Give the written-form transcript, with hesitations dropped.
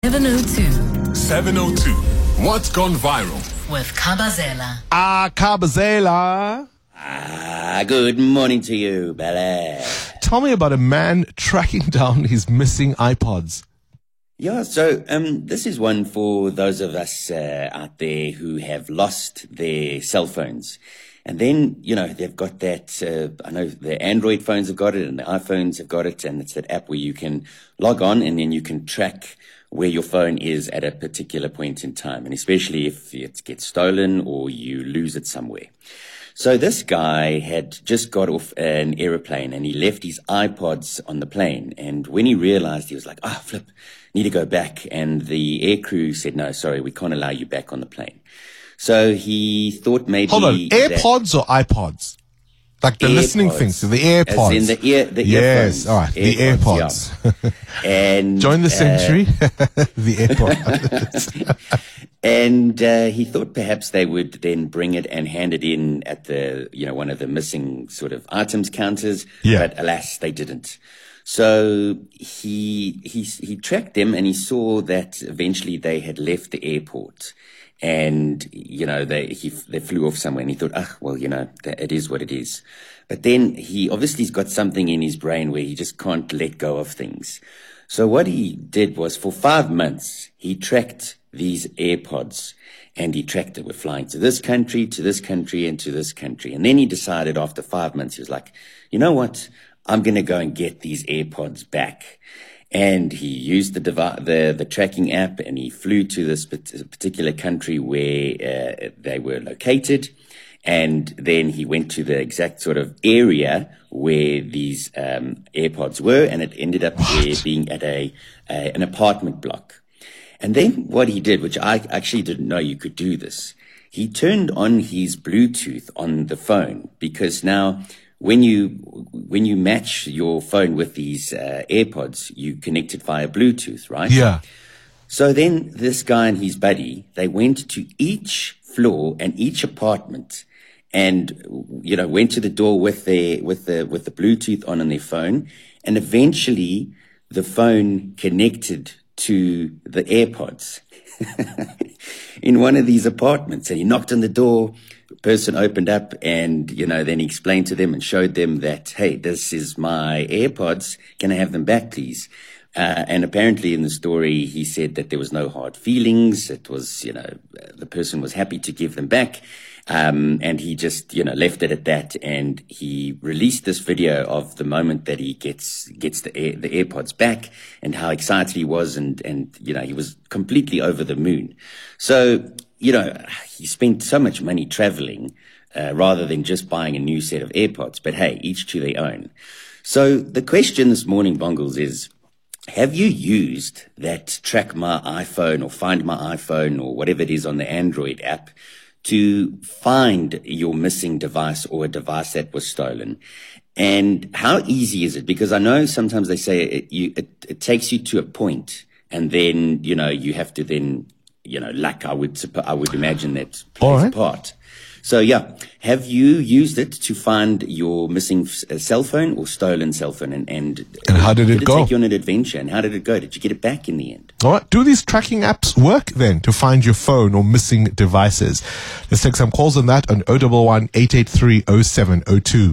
702. 702. What's gone viral? With Kabazela. Kabazela. Good morning to you, Bella. Tell me about a man tracking down his missing iPods. Yeah, so this is one for those of us out there who have lost their cell phones. And then, they've got that, I know the Android phones have got it and the iPhones have got it. And it's that app where you can log on and then you can track where your phone is at a particular point in time. And especially if it gets stolen or you lose it somewhere. So this guy had just got off an aeroplane and he left his iPods on the plane. And when he realized, he was like, flip, need to go back. And the air crew said, no, sorry, we can't allow you back on the plane. So he thought maybe... Hold on, AirPods or iPods? Like the listening things, the AirPods. As in the earphones. Yes, all right, the AirPods. Yeah. And join the century, the AirPods. And he thought perhaps they would then bring it and hand it in at the, one of the missing sort of items counters. Yeah. But alas, they didn't. So he tracked them and he saw that eventually they had left the airport. And, they flew off somewhere and he thought, it is what it is. But then he obviously has got something in his brain where he just can't let go of things. So what he did was for 5 months, he tracked these AirPods and he tracked it. We're flying to this country, and to this country. And then he decided after 5 months, he was like, you know what? I'm going to go and get these AirPods back. And he used the tracking app and he flew to this particular country where they were located. And then he went to the exact sort of area where these AirPods were, and it ended up being at an apartment block. And then what he did, which I actually didn't know you could do this, he turned on his Bluetooth on the phone, because now when you match your phone with these AirPods, you connect it via Bluetooth, right? Yeah. So then this guy and his buddy, they went to each floor and each apartment and, went to the door with the Bluetooth on their phone. And eventually the phone connected to the AirPods in one of these apartments. And he knocked on the door. Person opened up and, then he explained to them and showed them that, hey, this is my AirPods. Can I have them back, please? And apparently in the story, he said that there was no hard feelings. It was, the person was happy to give them back. And he just, left it at that. And he released this video of the moment that he gets the AirPods back and how excited he was. And, he was completely over the moon. So, he spent so much money traveling, rather than just buying a new set of AirPods. But hey, each to their own. So the question this morning, Bongles, is, have you used that Track My iPhone or Find My iPhone or whatever it is on the Android app to find your missing device or a device that was stolen? And how easy is it? Because I know sometimes they say it takes you to a point and then, you have to then, luck, I would imagine that plays a part. So yeah, have you used it to find your missing cell phone or stolen cell phone? And how did it go? Take you on an adventure, and how did it go? Did you get it back in the end? All right. Do these tracking apps work then to find your phone or missing devices? Let's take some calls on that on 011 883 0702.